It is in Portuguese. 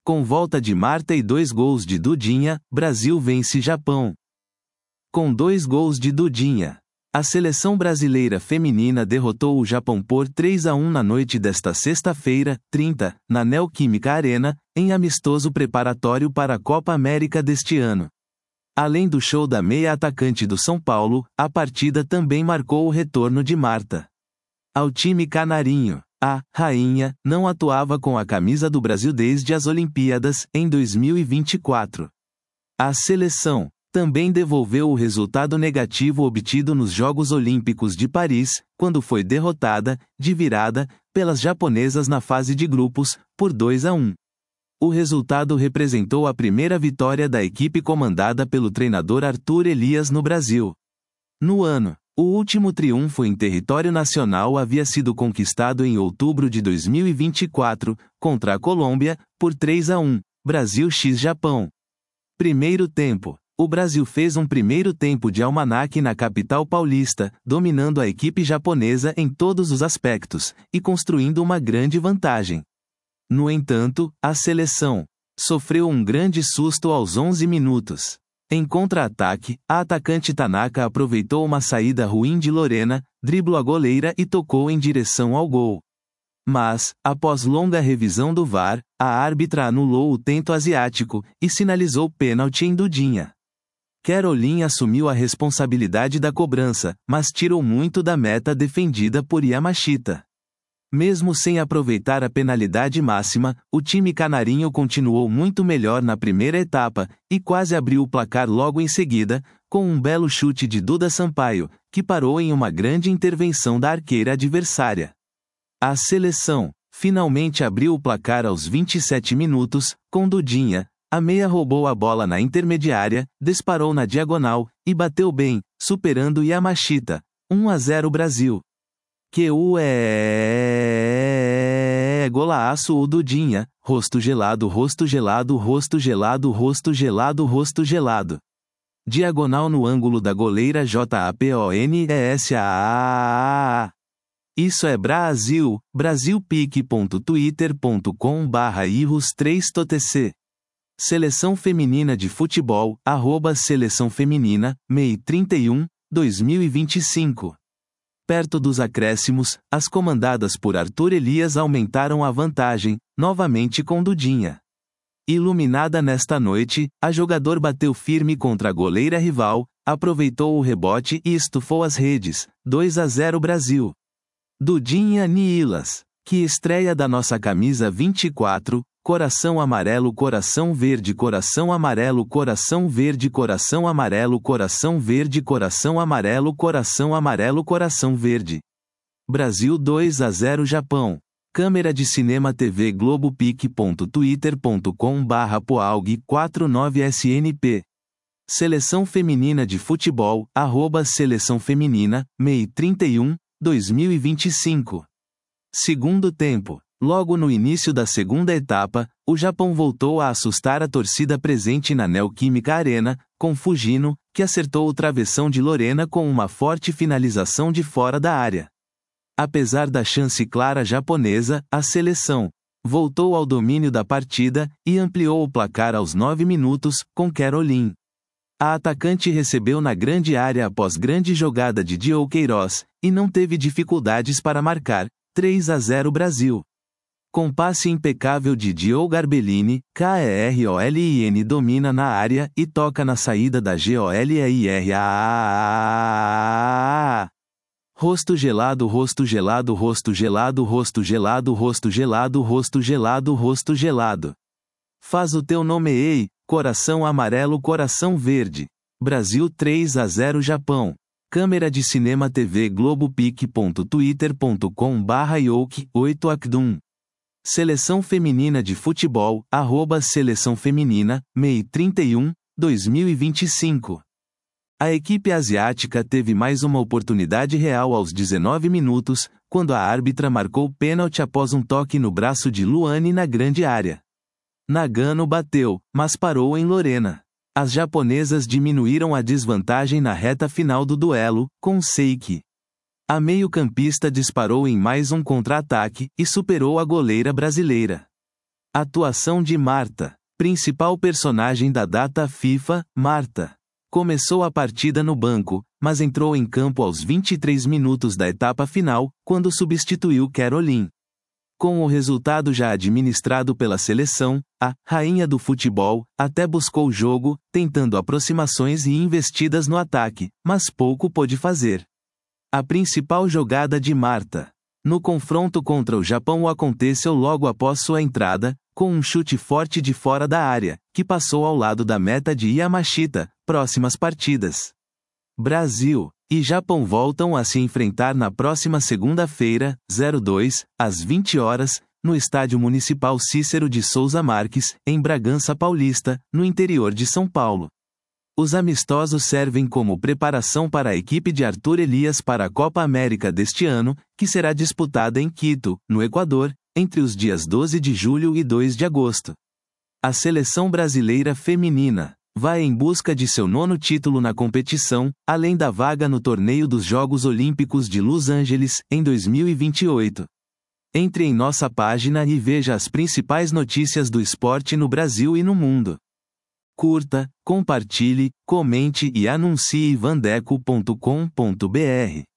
Com volta de Marta e 2 gols de Dudinha, Brasil vence Japão. Com 2 gols de Dudinha, a seleção brasileira feminina derrotou o Japão por 3-1 na noite desta sexta-feira, 30, na Neoquímica Arena, em amistoso preparatório para a Copa América deste ano. Além do show da meia atacante do São Paulo, a partida também marcou o retorno de Marta ao time canarinho. A rainha não atuava com a camisa do Brasil desde as Olimpíadas, em 2024. A seleção também devolveu o resultado negativo obtido nos Jogos Olímpicos de Paris, quando foi derrotada, de virada, pelas japonesas na fase de grupos, por 2-1. O resultado representou a primeira vitória da equipe comandada pelo treinador Arthur Elias no Brasil. No ano, o último triunfo em território nacional havia sido conquistado em outubro de 2024, contra a Colômbia, por 3-1, Brasil x Japão. Primeiro tempo. O Brasil fez um primeiro tempo de almanaque na capital paulista, dominando a equipe japonesa em todos os aspectos, e construindo uma grande vantagem. No entanto, a seleção sofreu um grande susto aos 11 minutos. Em contra-ataque, a atacante Tanaka aproveitou uma saída ruim de Lorena, driblou a goleira e tocou em direção ao gol. Mas, após longa revisão do VAR, a árbitra anulou o tento asiático e sinalizou pênalti em Dudinha. Caroline assumiu a responsabilidade da cobrança, mas tirou muito da meta defendida por Yamashita. Mesmo sem aproveitar a penalidade máxima, o time canarinho continuou muito melhor na primeira etapa, e quase abriu o placar logo em seguida, com um belo chute de Duda Sampaio, que parou em uma grande intervenção da arqueira adversária. A seleção finalmente abriu o placar aos 27 minutos, com Dudinha. A meia roubou a bola na intermediária, disparou na diagonal, e bateu bem, superando Yamashita. 1-0 Brasil. Golaço o Dudinha, rosto gelado, rosto gelado, rosto gelado, rosto gelado, rosto gelado. Diagonal no ângulo da goleira JAPONESAAA. Isso é Brasil, brasilpique.twitter.com/irros3totc. Seleção Feminina de Futebol, @Seleção Feminina, MEI 31, 2025. Perto dos acréscimos, as comandadas por Arthur Elias aumentaram a vantagem, novamente com Dudinha. Iluminada nesta noite, a jogador bateu firme contra a goleira rival, aproveitou o rebote e estufou as redes. 2-0 Brasil. Dudinha Niilas. Que estreia da nossa camisa 24, coração amarelo, coração verde, coração amarelo, coração verde, coração amarelo, coração verde, coração amarelo, coração amarelo, coração verde. Brasil 2-0 Japão. Câmera de Cinema TV globopic.twitter.com/poalg49snp. Seleção Feminina de Futebol, @Seleção Feminina, MEI 31, 2025. Segundo tempo. Logo no início da segunda etapa, o Japão voltou a assustar a torcida presente na Neoquímica Arena, com Fujino, que acertou o travessão de Lorena com uma forte finalização de fora da área. Apesar da chance clara japonesa, a seleção voltou ao domínio da partida e ampliou o placar aos 9 minutos, com Caroline. A atacante recebeu na grande área após grande jogada de Diogo Queiroz, e não teve dificuldades para marcar. 3-0 Brasil. Com passe impecável de Diogo Garbellini, Kerolin domina na área e toca na saída da Goleira. Rosto gelado, rosto gelado, rosto gelado, rosto gelado, rosto gelado, rosto gelado, rosto gelado. Faz o teu nome ei, coração amarelo, coração verde. Brasil 3-0 Japão. Câmera de Cinema TV globopic.twitter.com/yoke8akdum. Seleção Feminina de Futebol, @Seleção Feminina, MEI 31, 2025. A equipe asiática teve mais uma oportunidade real aos 19 minutos, quando a árbitra marcou pênalti após um toque no braço de Luane na grande área. Nagano bateu, mas parou em Lorena. As japonesas diminuíram a desvantagem na reta final do duelo, com Seiki. A meio-campista disparou em mais um contra-ataque, e superou a goleira brasileira. Atuação de Marta. Principal personagem da data FIFA, Marta. Começou a partida no banco, mas entrou em campo aos 23 minutos da etapa final, quando substituiu Caroline. Com o resultado já administrado pela seleção, a rainha do futebol até buscou o jogo, tentando aproximações e investidas no ataque, mas pouco pôde fazer. A principal jogada de Marta no confronto contra o Japão aconteceu logo após sua entrada, com um chute forte de fora da área, que passou ao lado da meta de Yamashita. Próximas partidas. Brasil e Japão voltam a se enfrentar na próxima segunda-feira, 02, às 20 horas, no Estádio Municipal Cícero de Souza Marques, em Bragança Paulista, no interior de São Paulo. Os amistosos servem como preparação para a equipe de Arthur Elias para a Copa América deste ano, que será disputada em Quito, no Equador, entre os dias 12 de julho e 2 de agosto. A seleção brasileira feminina vai em busca de seu 9º título na competição, além da vaga no torneio dos Jogos Olímpicos de Los Angeles, em 2028. Entre em nossa página e veja as principais notícias do esporte no Brasil e no mundo. Curta, compartilhe, comente e anuncie vandeco.com.br.